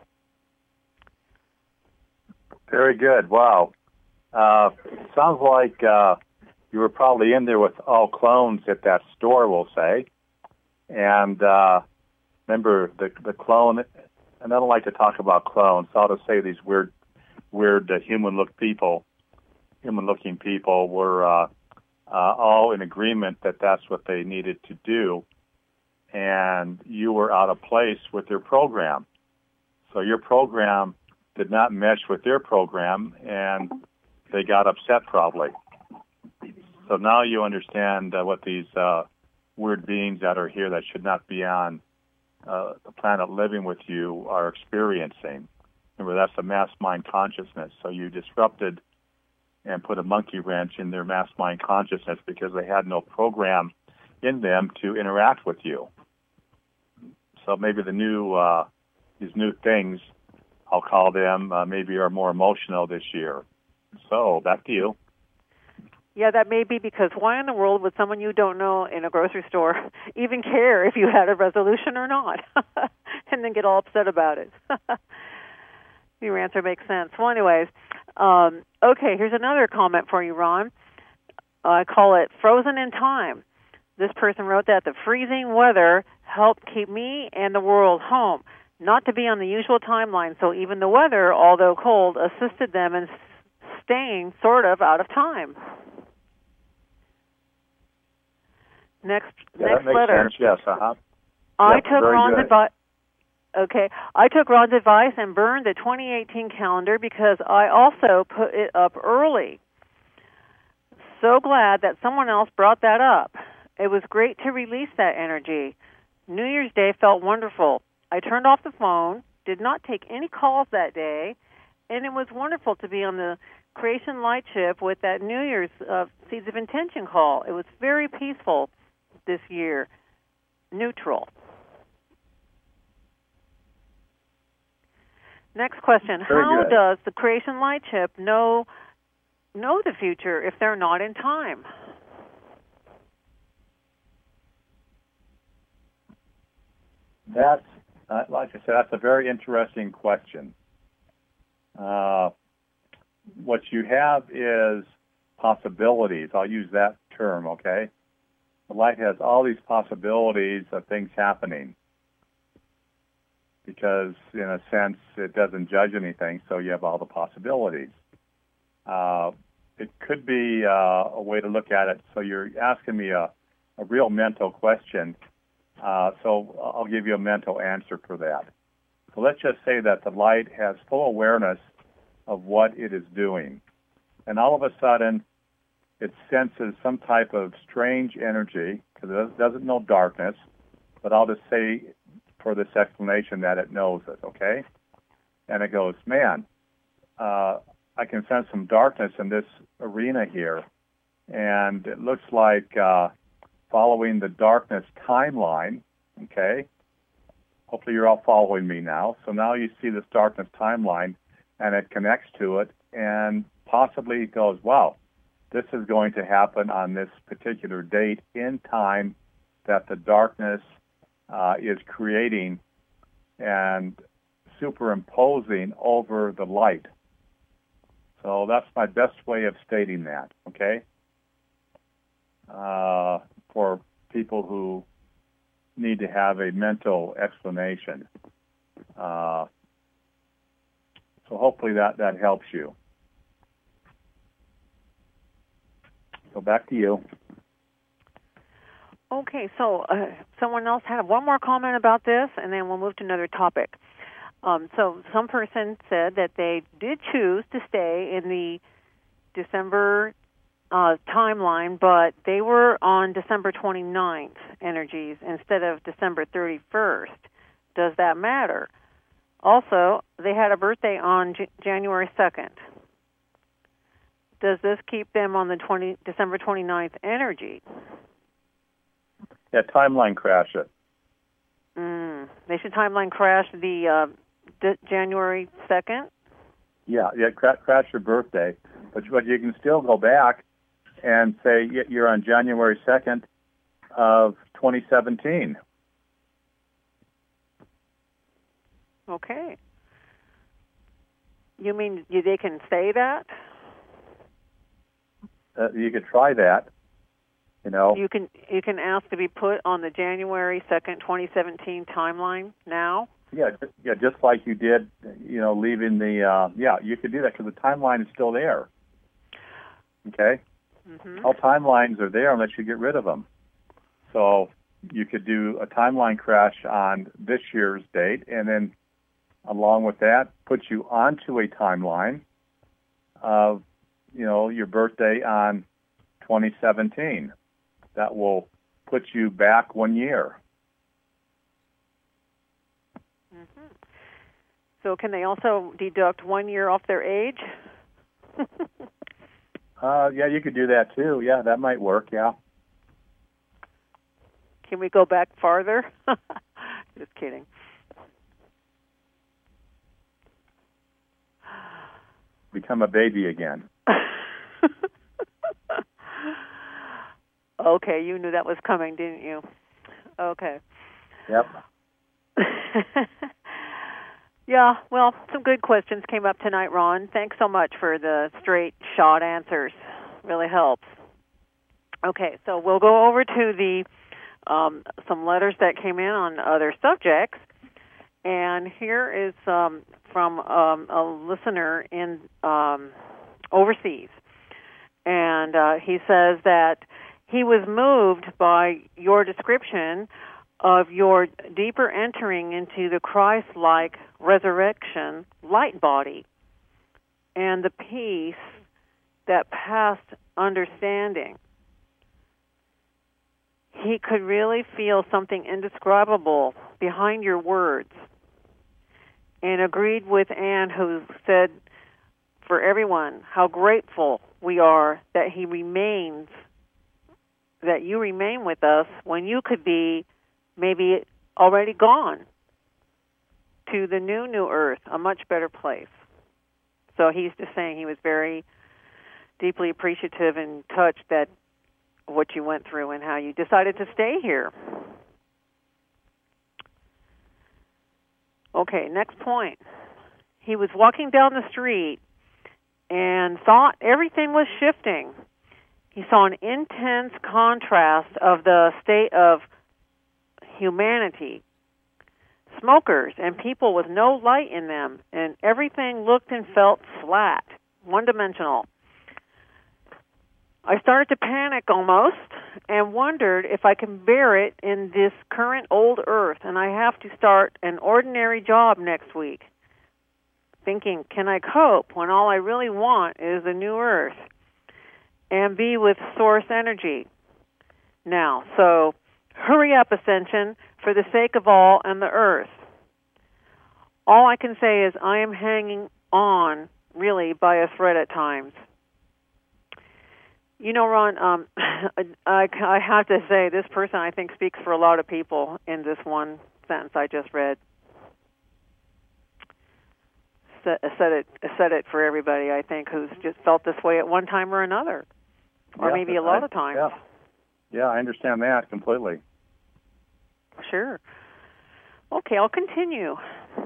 Very good. Wow. Uh, sounds like uh, you were probably in there with all clones at that store, we'll say. And uh, remember, the the clone, and I don't like to talk about clones, so I'll just say these weird, weird uh, human-look people, human-looking people were uh, uh, all in agreement that that's what they needed to do, and you were out of place with your program. So your program did not mesh with their program, and they got upset probably. So now you understand uh, what these uh, weird beings that are here that should not be on uh, the planet living with you are experiencing. Remember, that's a mass mind consciousness. So you disrupted and put a monkey wrench in their mass mind consciousness because they had no program in them to interact with you. So maybe the new, uh, these new things, I'll call them, uh, maybe are more emotional this year. So back to you. Yeah, that may be, because why in the world would someone you don't know in a grocery store even care if you had a resolution or not and then get all upset about it? Your answer makes sense. Well, anyways, um, okay, here's another comment for you, Ron. I call it Frozen in Time. This person wrote that the freezing weather helped keep me and the world home, not to be on the usual timeline, so even the weather, although cold, assisted them in staying sort of out of time. Next, yeah, next that makes letter. Sense. Yes, uh-huh. I yep, took Ron's advice. Okay, I took Ron's advice and burned the twenty eighteen calendar because I also put it up early. So glad that someone else brought that up. It was great to release that energy. New Year's Day felt wonderful. I turned off the phone, did not take any calls that day, and it was wonderful to be on the Creation Light Ship with that New Year's uh, Seeds of Intention call. It was very peaceful this year, neutral. Next question. Very How good. does the Creation Light Ship know know the future if they're not in time? That's, uh, like I said, that's a very interesting question. Uh, what you have is possibilities. I'll use that term, okay? The light has all these possibilities of things happening because, in a sense, it doesn't judge anything, so you have all the possibilities. Uh, it could be uh, a way to look at it. So you're asking me a, a real mental question, uh, so I'll give you a mental answer for that. So let's just say that the light has full awareness of what it is doing. And all of a sudden, it senses some type of strange energy, because it doesn't know darkness, but I'll just say for this explanation that it knows it, okay? And it goes, man, uh, I can sense some darkness in this arena here, and it looks like uh, following the darkness timeline, okay? Hopefully you're all following me now. So now you see this darkness timeline, and it connects to it, and possibly goes, wow, this is going to happen on this particular date in time that the darkness uh, is creating and superimposing over the light. So that's my best way of stating that, okay? Uh, for people who need to have a mental explanation. Uh, so hopefully that, that helps you. So back to you. Okay, so uh, someone else had one more comment about this, and then we'll move to another topic. Um, so some person said that they did choose to stay in the December uh, timeline, but they were on December twenty-ninth energies instead of December thirty-first. Does that matter? Also, they had a birthday on J- January second. Does this keep them on the twenty, December twenty-ninth energy? Yeah, timeline crash it. Mm, they should timeline crash the uh, d- January second? Yeah, yeah, cra- crash your birthday. But, but you can still go back and say you're on January second of twenty seventeen. Okay. You mean you, they can say that? Uh, you could try that. You know, you can you can ask to be put on the January second, twenty seventeen timeline now. Yeah, yeah, just like you did. You know, leaving the uh, yeah, you could do that because the timeline is still there. Okay, mm-hmm. All timelines are there unless you get rid of them. So you could do a timeline crash on this year's date, and then along with that, put you onto a timeline of you know your birthday on twenty seventeen. That will put you back one year. Mm-hmm. So can they also deduct one year off their age? uh, yeah, you could do that too. Yeah, that might work, yeah. Can we go back farther? Just kidding. Become a baby again. Okay, you knew that was coming, didn't you? Okay. Yep. Yeah, well, some good questions came up tonight, Ron. Thanks so much for the straight shot answers. Really helps. Okay, so we'll go over to the um, some letters that came in on other subjects. And here is um, from um, a listener in um, overseas. And uh, he says that he was moved by your description of your deeper entering into the Christ-like resurrection light body and the peace that passed understanding. He could really feel something indescribable behind your words and agreed with Anne, who said for everyone how grateful we are that he remains that you remain with us when you could be maybe already gone to the new, new earth, a much better place. So he's just saying he was very deeply appreciative and touched that what you went through and how you decided to stay here. Okay, next point. He was walking down the street and thought everything was shifting. He saw an intense contrast of the state of humanity, smokers and people with no light in them, and everything looked and felt flat, one-dimensional. I started to panic almost and wondered if I can bear it in this current old earth, and I have to start an ordinary job next week. Thinking, can I cope when all I really want is a new earth and be with source energy now? So hurry up, Ascension, for the sake of all and the earth. All I can say is I am hanging on, really, by a thread at times. You know, Ron, um, I, I have to say, this person, I think, speaks for a lot of people in this one sentence I just read. Said it, said it for everybody, I think, who's just felt this way at one time or another, or yeah, maybe a lot I, of times. Yeah. yeah, I understand that completely. Sure. Okay, I'll continue.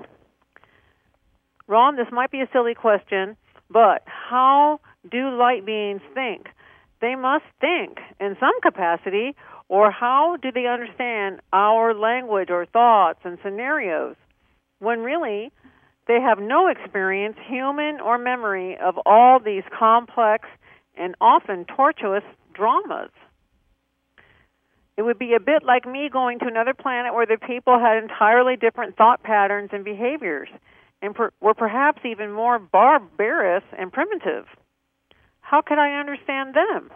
Ron, this might be a silly question, but how do light beings think? They must think in some capacity, or how do they understand our language or thoughts and scenarios when really they have no experience, human or memory, of all these complex and often tortuous dramas? It would be a bit like me going to another planet where the people had entirely different thought patterns and behaviors, and per- were perhaps even more barbarous and primitive. How could I understand them?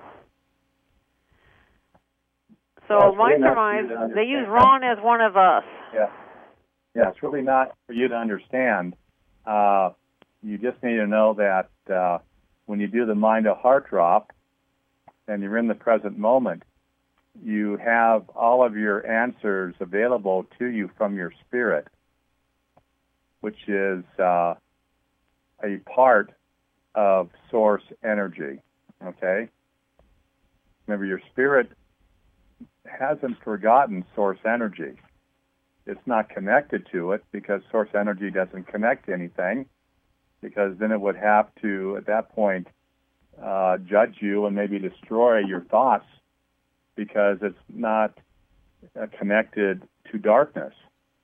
So well, my really surmise, they use Ron as one of us. Yeah, yeah, it's really not for you to understand. Uh, you just need to know that uh, when you do the mind to heart drop and you're in the present moment, you have all of your answers available to you from your spirit, which is uh, a part of source energy, okay? Remember, your spirit hasn't forgotten source energy. It's not connected to it because source energy doesn't connect to anything, because then it would have to, at that point, uh, judge you and maybe destroy your thoughts because it's not uh, connected to darkness.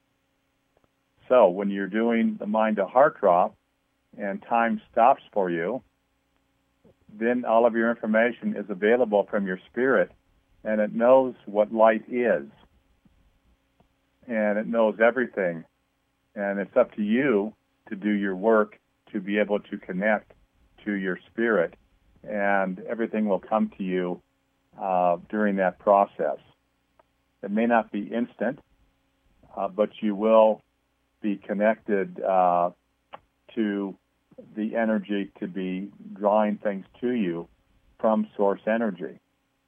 So when you're doing the mind to heart drop and time stops for you, then all of your information is available from your spirit, and it knows what light is, and it knows everything, and it's up to you to do your work to be able to connect to your spirit, and everything will come to you uh, during that process. It may not be instant, uh, but you will be connected uh, to the energy to be drawing things to you from source energy.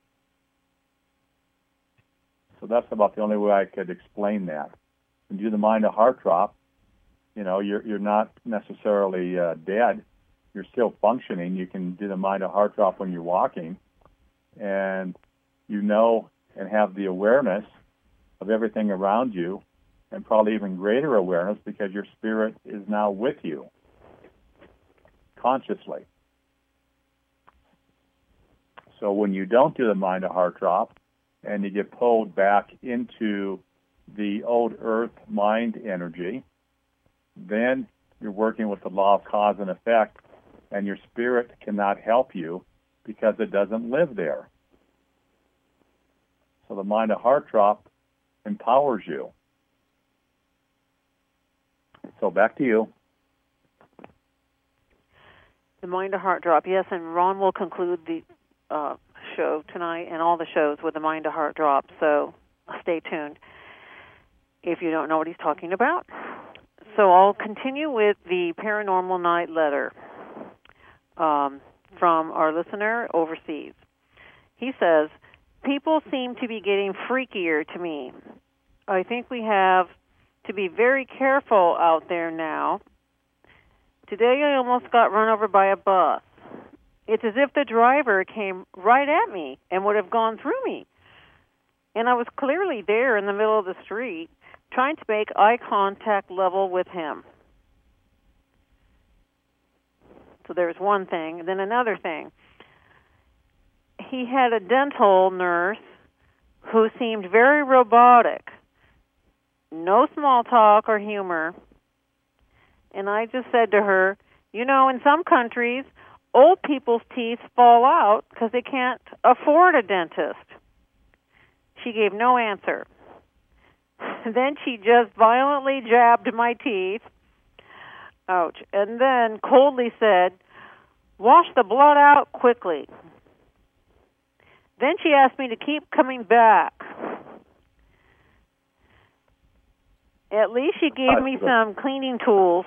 So that's about the only way I could explain that. When you do the mind to heart drop, you know, you're you're not necessarily uh, dead. You're still functioning. You can do the mind to heart drop when you're walking, and you know and have the awareness of everything around you, and probably even greater awareness because your spirit is now with you consciously. So when you don't do the mind to heart drop and you get pulled back into the old earth mind energy, then you're working with the law of cause and effect, and your spirit cannot help you because it doesn't live there. So the mind to heart drop empowers you. So back to you. The mind to heart drop, yes, and Ron will conclude the uh, show tonight and all the shows with the mind to heart drop, so stay tuned if you don't know what he's talking about. So I'll continue with the Paranormal Night letter um, from our listener overseas. He says, people seem to be getting freakier to me. I think we have to be very careful out there now. Today I almost got run over by a bus. It's as if the driver came right at me and would have gone through me. And I was clearly there in the middle of the street trying to make eye contact level with him. So there's one thing. And then another thing. He had a dental nurse who seemed very robotic. No small talk or humor. And I just said to her, you know, in some countries, old people's teeth fall out because they can't afford a dentist. She gave no answer. Then she just violently jabbed my teeth. Ouch. And then coldly said, wash the blood out quickly. Then she asked me to keep coming back. At least she gave me some cleaning tools.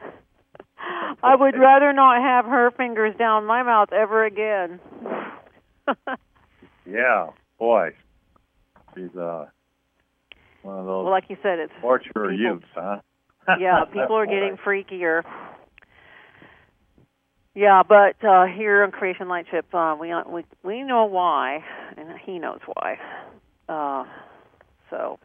I would rather not have her fingers down my mouth ever again. Yeah, boy, she's uh, one of those. Well, like you said, it's torture people, youths, huh? Yeah, people are getting freakier. Yeah, but uh, here on Creation Lightship, uh, we we we know why, and he knows why. Uh, so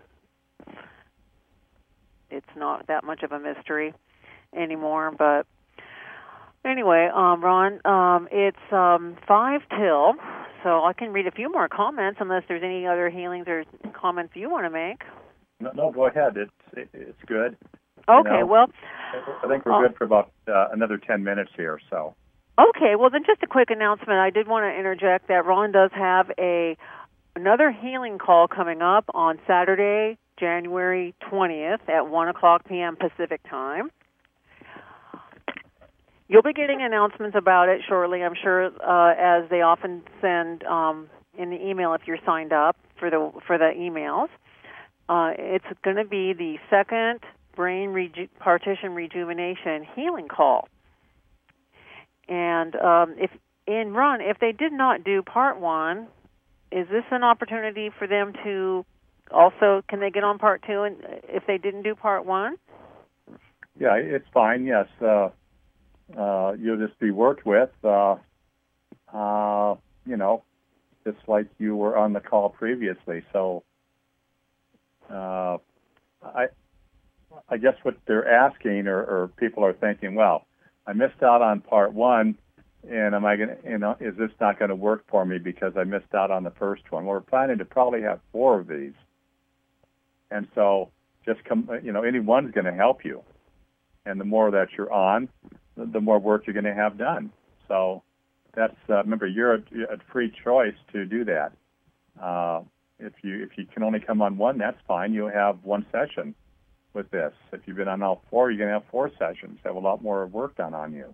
it's not that much of a mystery anymore. But anyway, um, Ron, um, it's um, five till, so I can read a few more comments unless there's any other healings or comments you want to make. No, no, go ahead. It's it, it's good. Okay, you know, well, I think we're uh, good for about uh, another ten minutes here. So. Okay, well then, just a quick announcement. I did want to interject that Ron does have a another healing call coming up on Saturday, January twentieth at one o'clock p.m. Pacific time. You'll be getting announcements about it shortly, I'm sure, uh, as they often send um, in the email if you're signed up for the for the emails. Uh, it's going to be the second brain reju- partition rejuvenation healing call. And um, if in Ron, if they did not do part one, is this an opportunity for them to also, can they get on part two and if they didn't do part one? Yeah, it's fine, yes. Uh, uh, you'll just be worked with, uh, uh, you know, just like you were on the call previously. So uh, I I guess what they're asking or, or people are thinking, well, I missed out on part one, and am I going to, you know, is this not going to work for me because I missed out on the first one? Well, we're planning to probably have four of these. And so just come, you know, any one's going to help you. And the more that you're on, the more work you're going to have done. So that's, uh, remember, you're a, a free choice to do that. Uh, if you if you can only come on one, that's fine. You'll have one session with this. If you've been on all four, you're going to have four sessions. Have a lot more work done on you.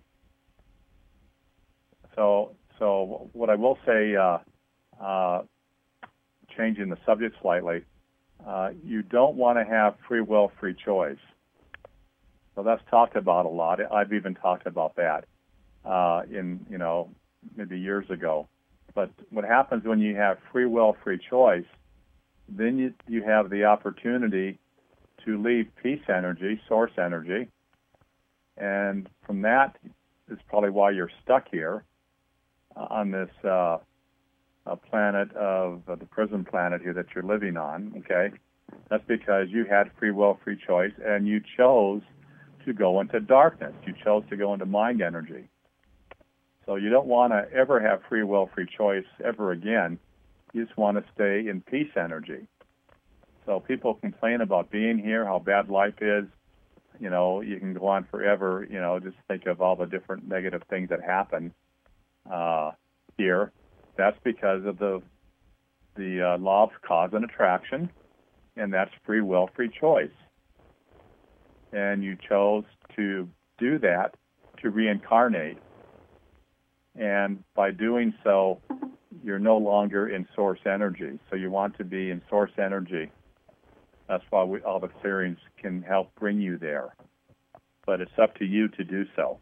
So, so what I will say, uh, uh, changing the subject slightly, uh, you don't want to have free will, free choice. So that's talked about a lot. I've even talked about that uh, in, you know, maybe years ago. But what happens when you have free will, free choice, then you, you have the opportunity to leave peace energy, source energy, and from that is probably why you're stuck here uh, on this uh, uh, planet of uh, the prison planet here that you're living on, okay? That's because you had free will, free choice, and you chose to go into darkness. You chose to go into mind energy. So you don't want to ever have free will, free choice ever again. You just want to stay in peace energy. So people complain about being here, how bad life is. You know, you can go on forever, you know, just think of all the different negative things that happen uh, here. That's because of the the uh, law of cause and attraction, and that's free will, free choice. And you chose to do that, to reincarnate. And by doing so, you're no longer in source energy. So you want to be in source energy. That's why we, all the clearings can help bring you there. But it's up to you to do so.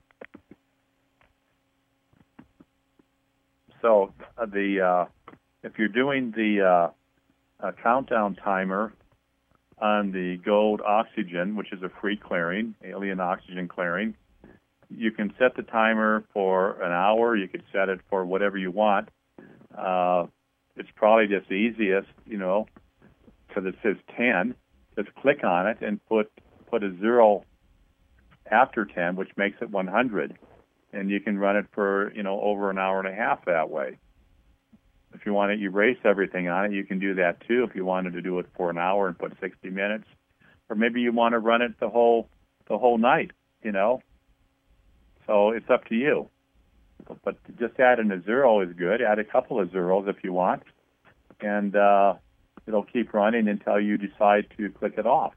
So uh, the uh, if you're doing the uh, uh, countdown timer on the gold oxygen, which is a free clearing, alien oxygen clearing, you can set the timer for an hour. You could set it for whatever you want. Uh, it's probably just the easiest, you know, because it says ten. Just click on it and put put a zero after ten, which makes it one hundred. And you can run it for, you know, over an hour and a half that way. If you want to erase everything on it, you can do that too if you wanted to do it for an hour and put sixty minutes. Or maybe you want to run it the whole the whole night, you know. So it's up to you. But just adding a zero is good. Add a couple of zeros if you want. And uh, it'll keep running until you decide to click it off.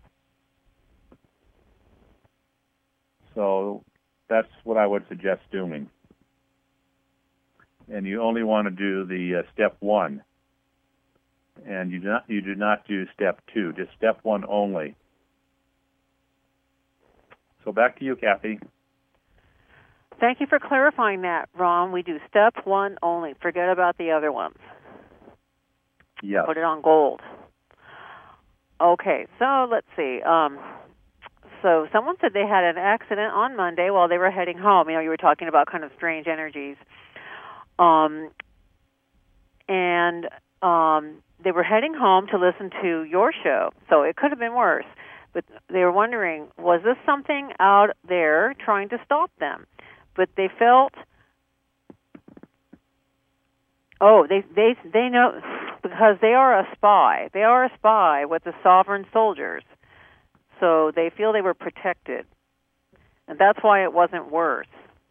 So that's what I would suggest doing. And you only want to do the uh, step one. And you do not you do not do step two, just step one only. So back to you, Kathy. Thank you for clarifying that, Ron. We do step one only. Forget about the other ones. Yes. Put it on gold. Okay, so let's see. Um, so someone said they had an accident on Monday while they were heading home. You know, you were talking about kind of strange energies. Um, and um, they were heading home to listen to your show, so it could have been worse. But they were wondering, was this something out there trying to stop them? But they felt, oh, they they they know, because they are a spy. They are a spy with the sovereign soldiers, so they feel they were protected, and that's why it wasn't worse,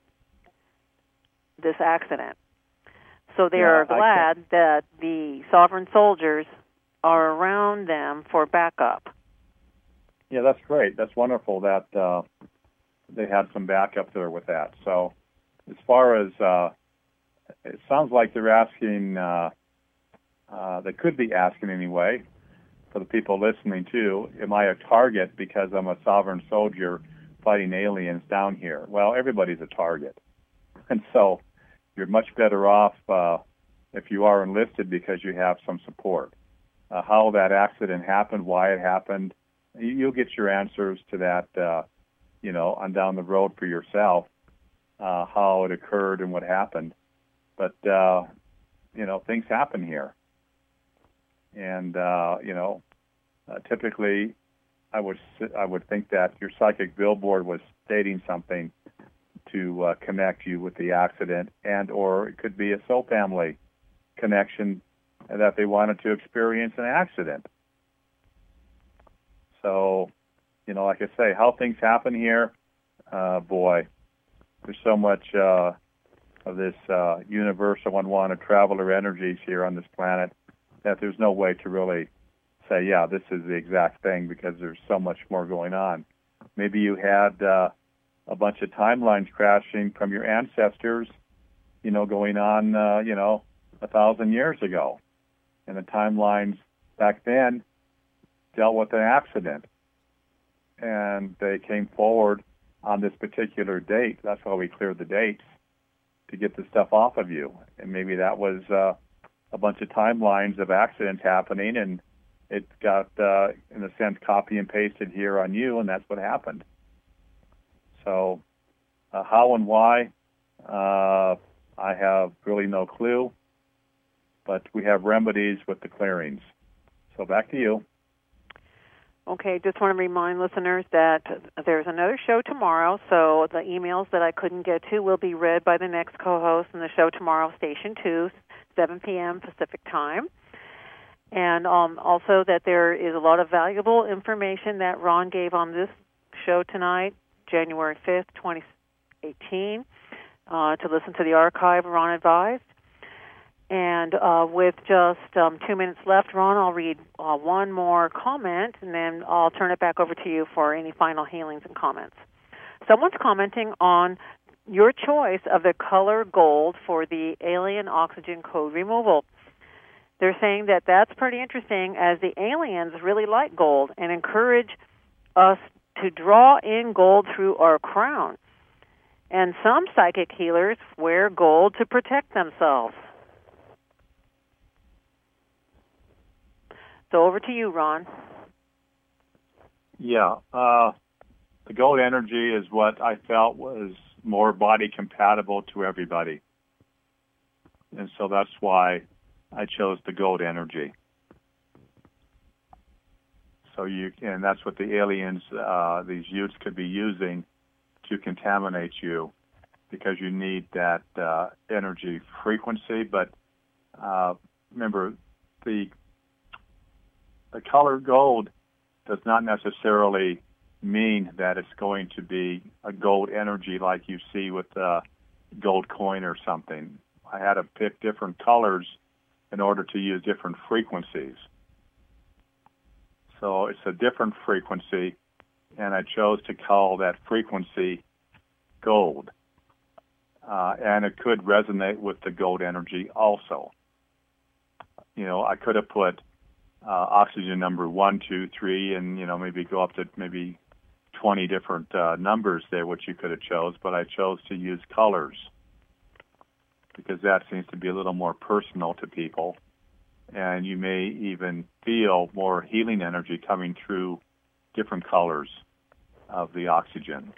this accident. So they Yeah, are glad that the sovereign soldiers are around them for backup. Yeah, that's great. That's wonderful that uh, they had some backup there with that. So as far as, uh, it sounds like they're asking, uh, uh, they could be asking anyway, for the people listening too, am I a target because I'm a sovereign soldier fighting aliens down here? Well, everybody's a target. And so you're much better off uh, if you are enlisted because you have some support. Uh, how that accident happened, why it happened, you'll get your answers to that, uh, you know, on down the road for yourself, uh, how it occurred and what happened. But, uh, you know, things happen here. And, uh, you know, uh, typically I would I would think that your psychic billboard was stating something to uh, connect you with the accident, and or it could be a soul family connection that they wanted to experience an accident. So, you know, like I say, how things happen here, uh, boy, there's so much uh, of this uh, universal unwanted traveler energies here on this planet that there's no way to really say, yeah, this is the exact thing, because there's so much more going on. Maybe you had uh, a bunch of timelines crashing from your ancestors, you know, going on, uh, you know, a thousand years ago. And the timelines back then dealt with an accident. And they came forward on this particular date. That's why we cleared the dates, to get the stuff off of you. And maybe that was uh, a bunch of timelines of accidents happening, and it got, uh, in a sense, copy and pasted here on you, and that's what happened. So uh, how and why, uh, I have really no clue, but we have remedies with the clearings. So back to you. Okay, just want to remind listeners that there's another show tomorrow, so the emails that I couldn't get to will be read by the next co-host in the show tomorrow, Station two, seven p.m. Pacific Time. And um, also that there is a lot of valuable information that Ron gave on this show tonight, January fifth, twenty eighteen, uh, to listen to the archive, Ron advised. And uh, with just um, two minutes left, Ron, I'll read uh, one more comment, and then I'll turn it back over to you for any final healings and comments. Someone's commenting on your choice of the color gold for the alien oxygen code removal. They're saying that that's pretty interesting, as the aliens really like gold and encourage us to draw in gold through our crown. And some psychic healers wear gold to protect themselves. So over to you, Ron. Yeah, uh, the gold energy is what I felt was more body compatible to everybody. And so that's why I chose the gold energy. So you can, and that's what the aliens, uh, these youths, could be using to contaminate you, because you need that uh, energy frequency. But uh, remember, the the color gold does not necessarily mean that it's going to be a gold energy like you see with a gold coin or something. I had to pick different colors in order to use different frequencies. So it's a different frequency, and I chose to call that frequency gold. Uh, and it could resonate with the gold energy also. You know, I could have put uh, oxygen number one, two, three, and, you know, maybe go up to maybe twenty different uh, numbers there, which you could have chose, but I chose to use colors because that seems to be a little more personal to people. And you may even feel more healing energy coming through different colors of the oxygen.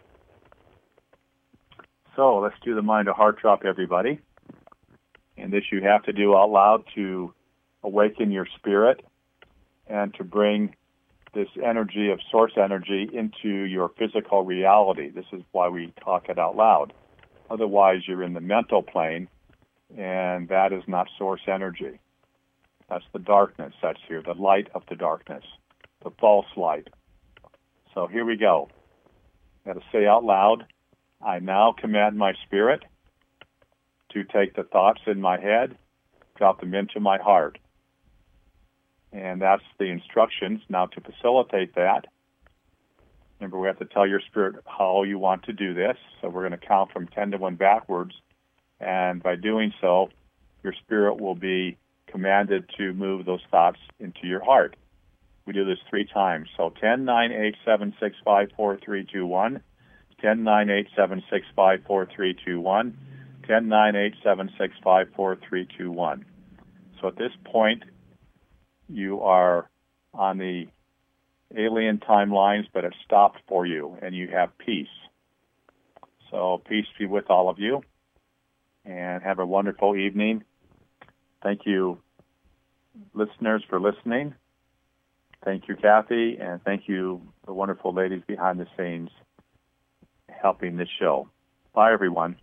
So let's do the mind to heart drop, everybody. And this you have to do out loud to awaken your spirit and to bring this energy of source energy into your physical reality. This is why we talk it out loud. Otherwise, you're in the mental plane, and that is not source energy. That's the darkness that's here, the light of the darkness, the false light. So here we go. Got to say out loud, I now command my spirit to take the thoughts in my head, drop them into my heart. And that's the instructions. Now to facilitate that, remember we have to tell your spirit how you want to do this. So we're going to count from ten to one backwards. And by doing so, your spirit will be commanded to move those thoughts into your heart. We do this three times. So ten, nine, eight, seven, six, five, four, three, two, one. ten, nine, eight, seven, six, five, four, three, two, one. ten, nine, eight, seven, six, five, four, three, two, one. So at this point, you are on the alien timelines, but it's stopped for you, and you have peace. So peace be with all of you, and have a wonderful evening. Thank you, listeners, for listening. Thank you, Kathy, and thank you, the wonderful ladies behind the scenes helping this show. Bye, everyone.